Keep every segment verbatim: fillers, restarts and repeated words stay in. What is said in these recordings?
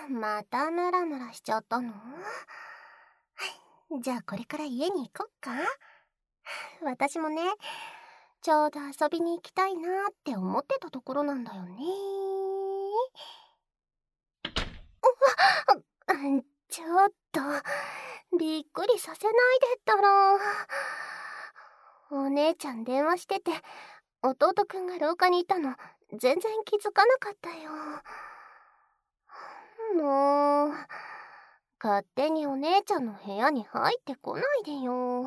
またムラムラしちゃったの？じゃあこれから家に行こっか。私もね、ちょうど遊びに行きたいなって思ってたところなんだよね。うわっ、ちょっとびっくりさせないでったら。お姉ちゃん電話してて、弟くんが廊下にいたの全然気づかなかったよ。もう勝手にお姉ちゃんの部屋に入ってこないでよ。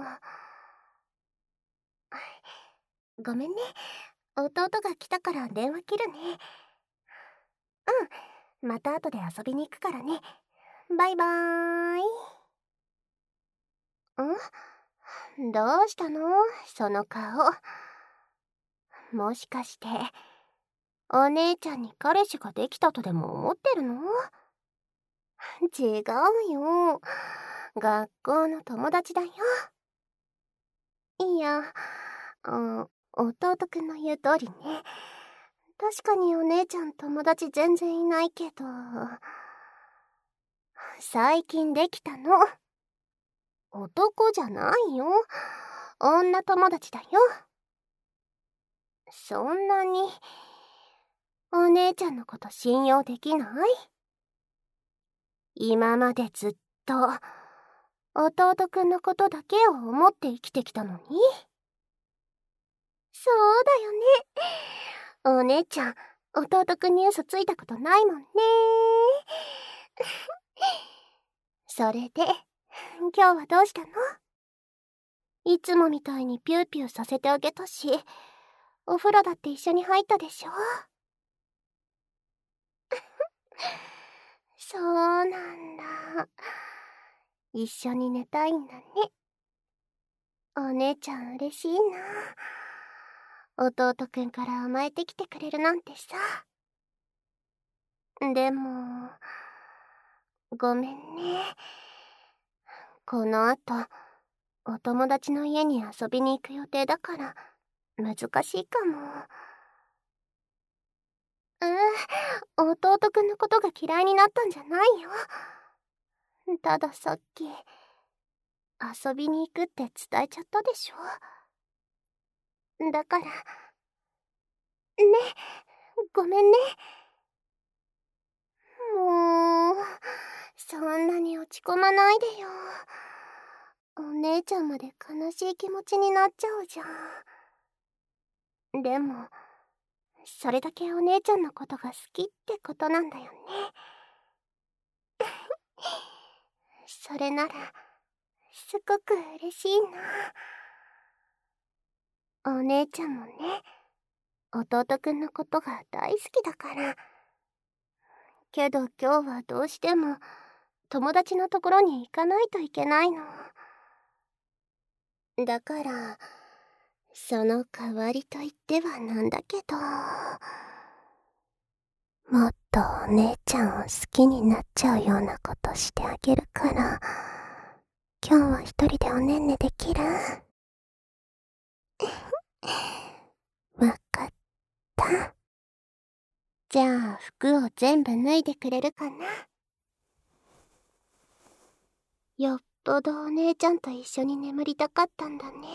ごめんね、弟が来たから電話切るね。うん、また後で遊びに行くからね。バイバーイ。ん？どうしたの？その顔。もしかしてお姉ちゃんに彼氏ができたとでも思ってるの？違うよ、学校の友達だよ。いや、あ、弟くんの言う通りね。確かにお姉ちゃん友達全然いないけど、最近できたの。男じゃないよ、女友達だよ。そんなにお姉ちゃんのこと信用できない？今までずっと弟くんのことだけを思って生きてきたのに。そうだよね。お姉ちゃん、弟くんに嘘ついたことないもんね。それで、今日はどうしたの？いつもみたいにピューピューさせてあげたし、お風呂だって一緒に入ったでしょ？そうなんだ。一緒に寝たいんだね。お姉ちゃん嬉しいな。弟くんから甘えてきてくれるなんてさ。でも、ごめんね。この後、お友達の家に遊びに行く予定だから、難しいかも。うん、弟くんのことが嫌いになったんじゃないよ。たださっき、遊びに行くって伝えちゃったでしょ。だから、ね、ごめんね。もう、そんなに落ち込まないでよ。お姉ちゃんまで悲しい気持ちになっちゃうじゃん。でも、それだけお姉ちゃんのことが好きってことなんだよね。それなら、すごく嬉しいな。お姉ちゃんもね、弟くんのことが大好きだから。けど今日はどうしても友達のところに行かないといけないの。だから、その代わりと言ってはなんだけど、もっとお姉ちゃんを好きになっちゃうようなことしてあげるから、今日は一人でおねんねできる？わかった。じゃあ服を全部脱いでくれるかな？よっぽどお姉ちゃんと一緒に眠りたかったんだね。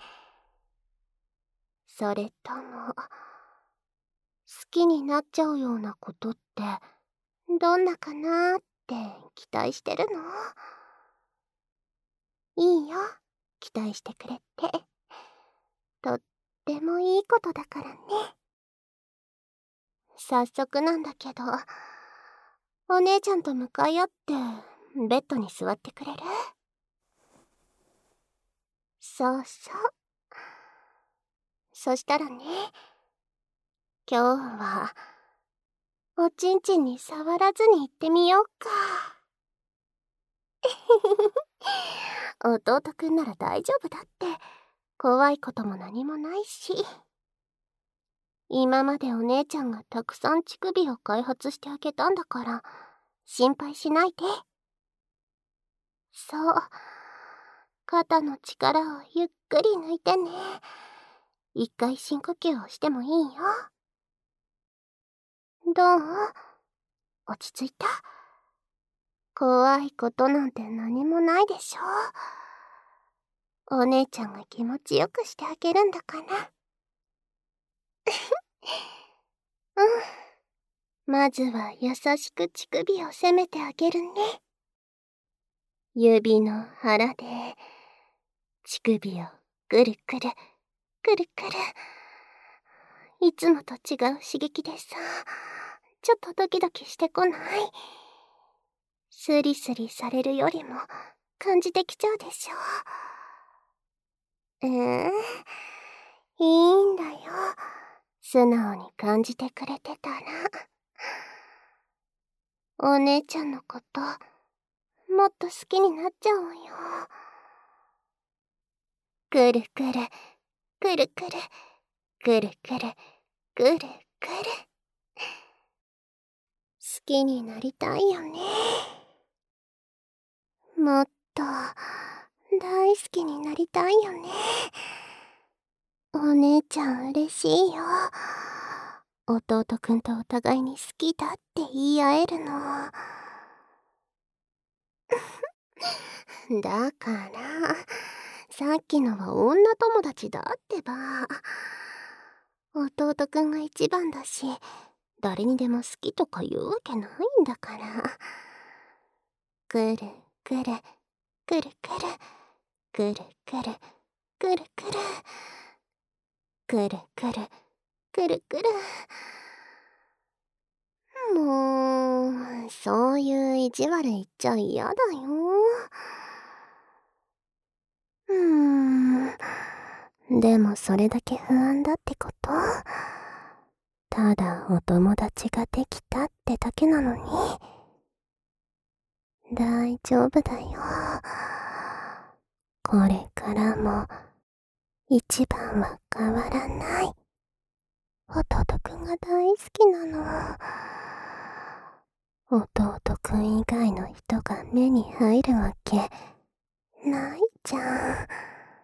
それとも、好きになっちゃうようなことってどんなかなーって期待してるの？いいよ、期待してくれて。とってもいいことだからね。早速なんだけど、お姉ちゃんと向かい合ってベッドに座ってくれる？そうそう。そしたらね、今日はおちんちんに触らずに行ってみようか。弟くんなら大丈夫だって。怖いことも何もないし。今までお姉ちゃんがたくさん乳首を開発してあげたんだから、心配しないで。そう。肩の力をゆっくり抜いてね。一回深呼吸をしてもいいよ。どう？落ち着いた？ 怖いことなんて何もないでしょ。お姉ちゃんが気持ちよくしてあげるんだから。うん。まずは優しく乳首を責めてあげるね。指の腹で乳首をぐるくるくるくる。いつもと違う刺激でさ、ちょっとドキドキしてこない？スリスリされるよりも感じてきちゃうでしょ。ええー、いいんだよ。素直に感じてくれてたら。お姉ちゃんのこと、もっと好きになっちゃおうよ。くるくる、くるくる、くるくる、くるくる。好きになりたいよね。もっと大好きになりたいよね。お姉ちゃん嬉しいよ。弟くんとお互いに好きだって言い合えるの。だからさっきのは女友達だってば。弟くんが一番だし、誰にでも好きとか言うわけないんだから。くるくるくるくるくるくるくるくるくるくるくるくる。もうそういう意地悪言っちゃ嫌だよ。うーん、でもそれだけ不安だってこと？ただお友達ができたってだけなのに。大丈夫だよ。これからも一番は変わらない。弟くんが大好きなの。弟くん以外の人が目に入るわけないじゃん。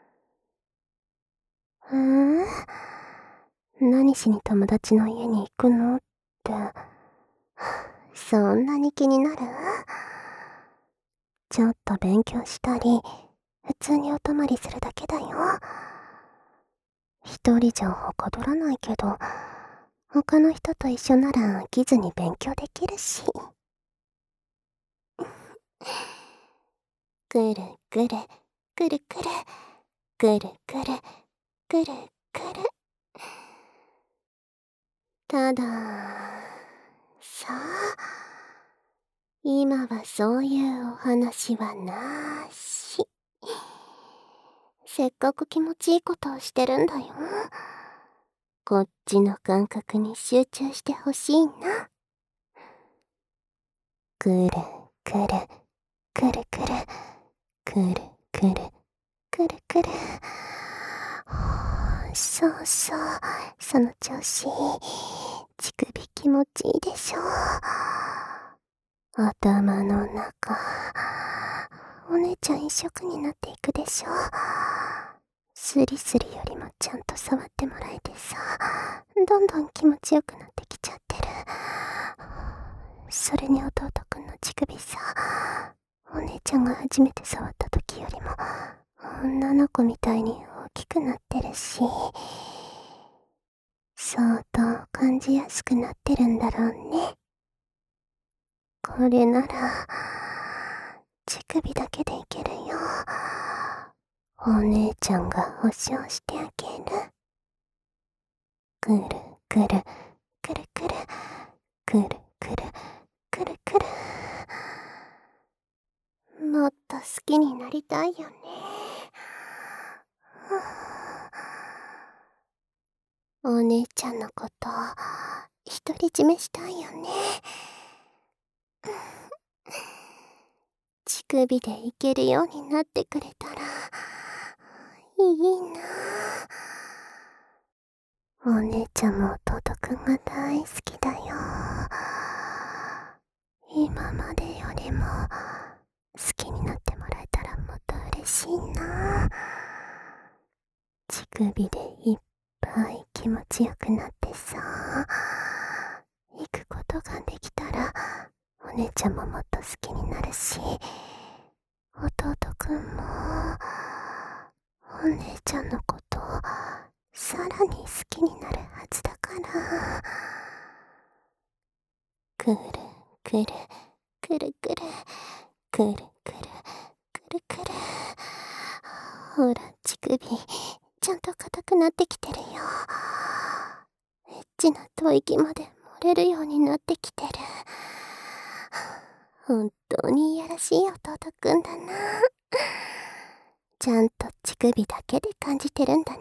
ふーん、何しに友達の家に行くのって、そんなに気になる？ちょっと勉強したり、普通にお泊まりするだけだよ。一人じゃはかどらないけど、他の人と一緒なら飽きずに勉強できるし。くるくるくるくるくるくるくるくる。たださあ、今はそういうお話はなし。せっかく気持ちいいことをしてるんだよ。こっちの感覚に集中してほしいな。くるくるくるくるくるくるくるくる。そうそう、その調子。乳首気持ちいいでしょ。頭の中、お姉ちゃん一色になっていくでしょ。スリスリよりもちゃんと触ってもらえてさ、どんどん気持ちよくなってきちゃってる。それに弟くんの乳首さ、お姉ちゃんが初めて触った時よりも女の子みたいに大きくなってるし、相当感じやすくなってるんだろうね。これなら乳首だけでいけるよ。お姉ちゃんが保証してあげる。くるくるくるくるくるくるくるくる。もっと好きになりたいよね。お姉ちゃんのこと独り占めしたいよね。乳首でいけるようになってくれたらいいな。お姉ちゃんも弟くんが大好きだよ。今までよりも好きになってもらえたらもっと嬉しいな。乳首でいっぱい気持ちよくなってさ、行くことができたらお姉ちゃんももっと好きになるるし、弟くんもお姉ちゃんのことさらに好きになるはずだから。くるくるくるくるくるくるくるくる。ほら乳首ちゃんと硬くなってきてるよ。エッチな吐息まで漏れるようになってきてる。本当にいやらしい弟くんだな。ちゃんと乳首だけで感じてるんだね。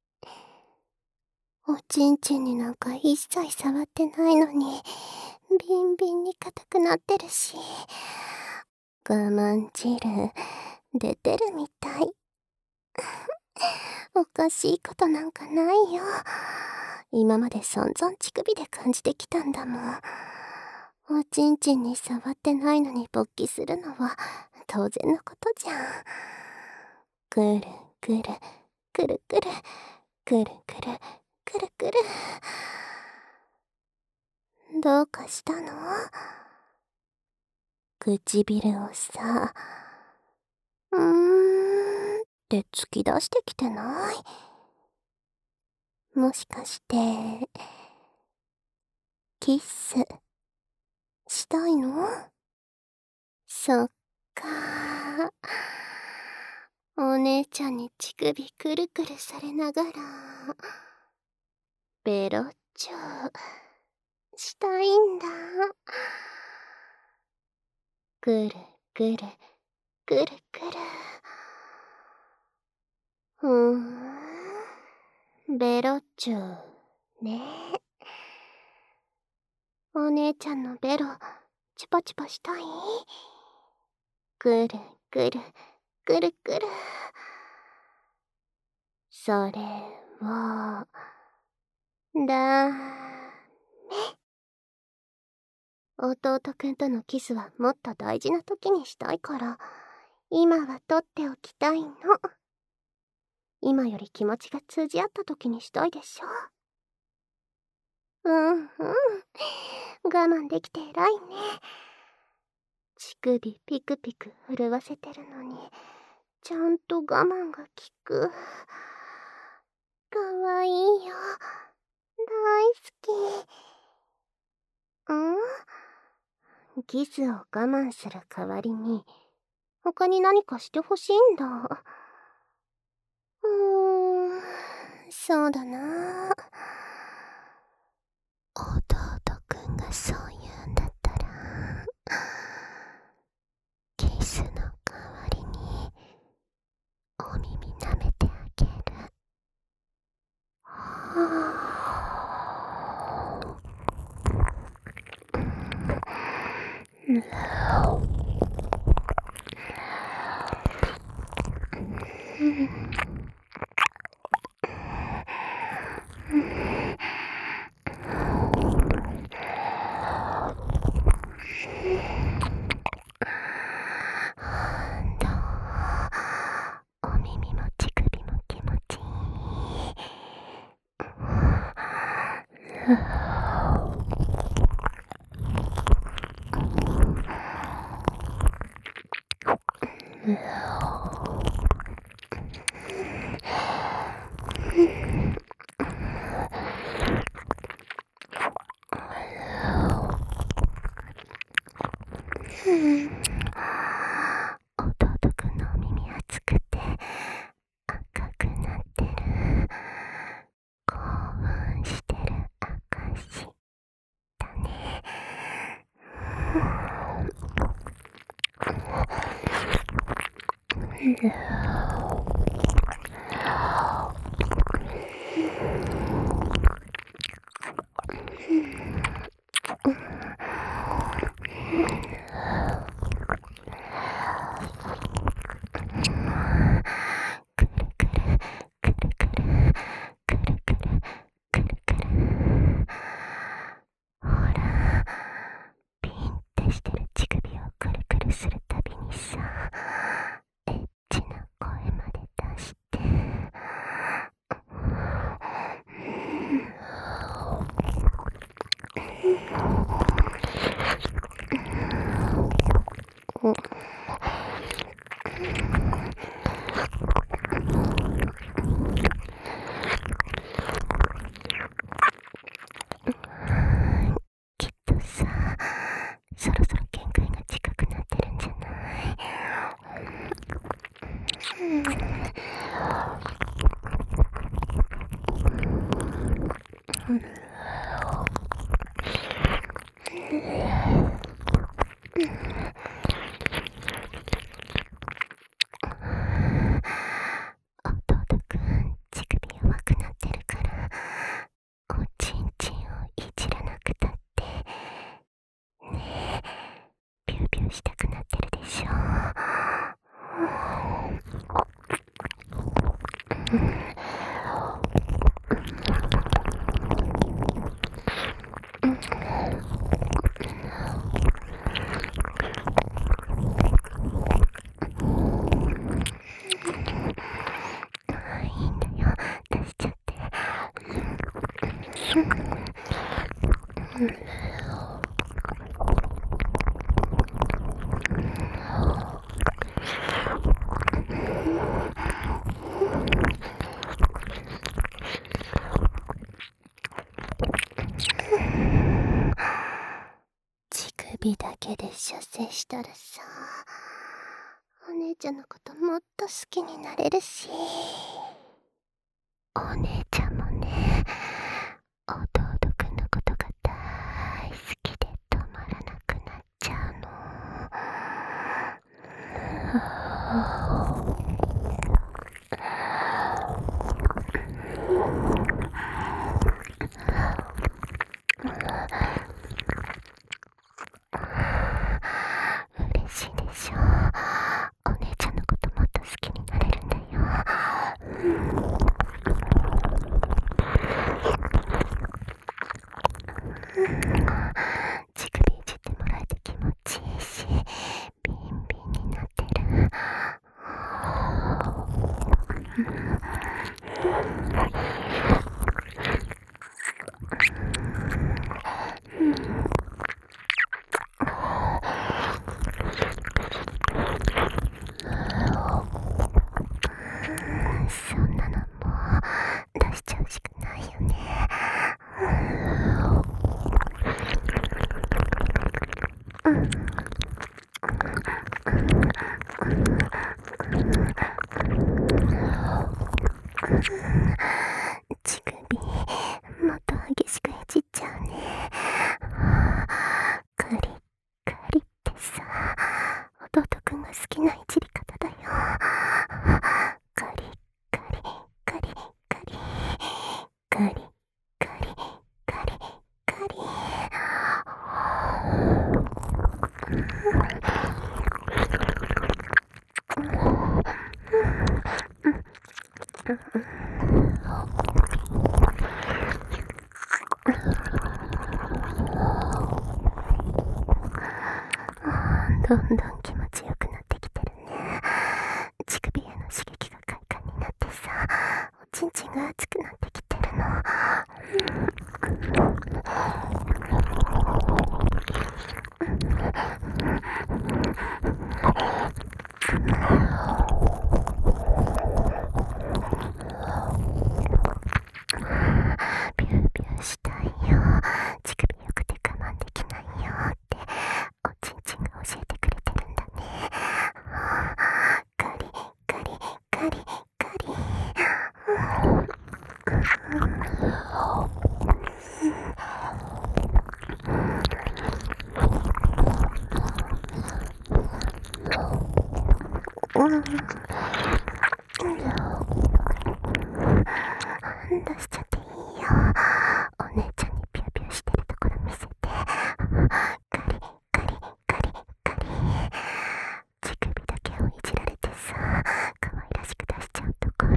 おちんちんになんか一切触ってないのにビンビンに硬くなってるし、我慢汁出てるみたい。おかしいことなんかないよ。今まで散々乳首で感じてきたんだもん。おちんちんに触ってないのに勃起するのは当然のことじゃん。くるくるくるくるくるくるくるくる。どうかしたの？唇をさ、うーんって突き出してきてない？もしかしてキッスしたいの？そっかー。お姉ちゃんに乳首くるくるされながらベロッチョしたいんだ。くるくるくるくる。ふーん、ベロッチョね。お姉ちゃんのベロチュパチュパしたい？くるくるくるくる。それをだめ。弟くんとのキスはもっと大事な時にしたいから、今は取っておきたいの。今より気持ちが通じ合った時にしたいでしょ。うんうん、我慢できて偉いね。乳首ピクピク震わせてるのにちゃんと我慢が効く。かわいいよ、大好き。ん？キスを我慢する代わりに他に何かしてほしいんだ。うーん、そうだな。弟くんがそう言うんだったらキスの代わりにお耳舐めてあげる。お耳も乳首も気持ちいい。弟くんのお耳熱くて赤くなってる。興奮してる証だね。してる乳首をくるくるするたびにさ、エッチな声まで出して首だけで射精したらさ、お姉ちゃんのこともっと好きになれるし、お姉ちゃんもね、弟くんのことが大好きで止まらなくなっちゃうの。嬉しいでしょ。お姉ちゃんのこともっと好きになれるんだよ。乳首いじってもらえて気持ちいいし、ビンビンになってる。そんなのもう出しちゃうしかないよね。乳首もっと激しくいじっちゃうね。カリッカリってさ、弟くんが好きないじり方だよ。カリッカリカリカリカリカリカリカリ。どんどん気持ちよくなってきてるね。乳首への刺激が快感になってさ、おちんちんが熱くなってきてるの。ビュービューしたいよ。乳首よくて我慢できないよっておちんちんが教えてくれてるんだね。カリカリカリカリ。うん出しちゃっていいよ。お姉ちゃんにピューピューしてるところ見せて。カリカリカリカリ。乳首だけをいじられてさ、可愛らしく出しちゃうところ。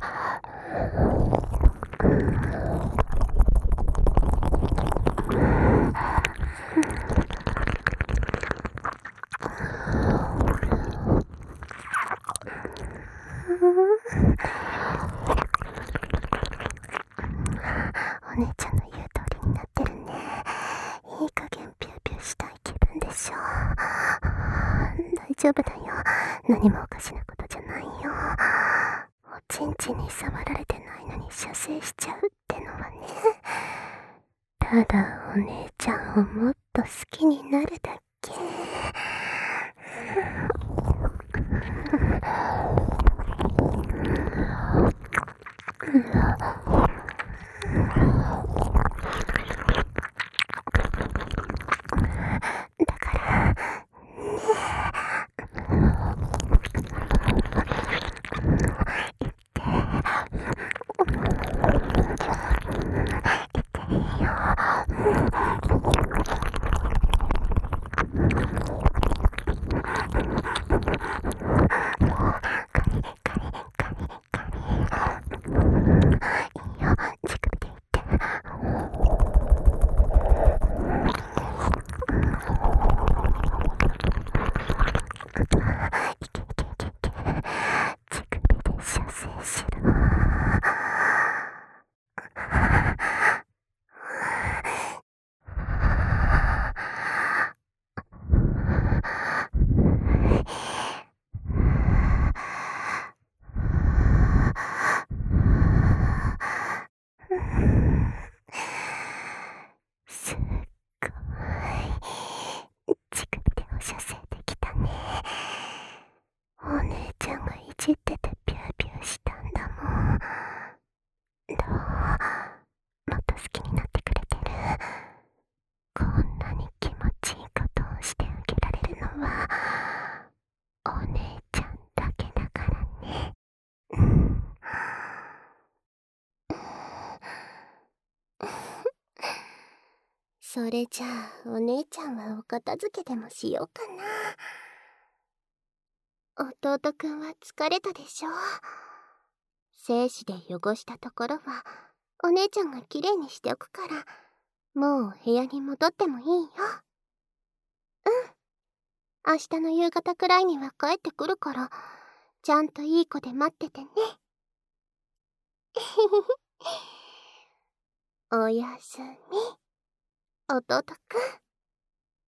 お姉ちゃんの言う通りになってるね。いい加減ピューピューしたい気分でしょ。大丈夫だよ。何もおかしなことじゃないよ。おちんちんに触られてないのに射精しちゃうってのはね。ただお姉ちゃんをもっと好きになるだけ。だからそれじゃあお姉ちゃんはお片付けでもしようかな。弟くんは疲れたでしょ。精子で汚したところはお姉ちゃんがきれいにしておくから、もう部屋に戻ってもいいよ。うん、明日の夕方くらいには帰ってくるから、ちゃんといい子で待っててね。おやすみ、弟くん。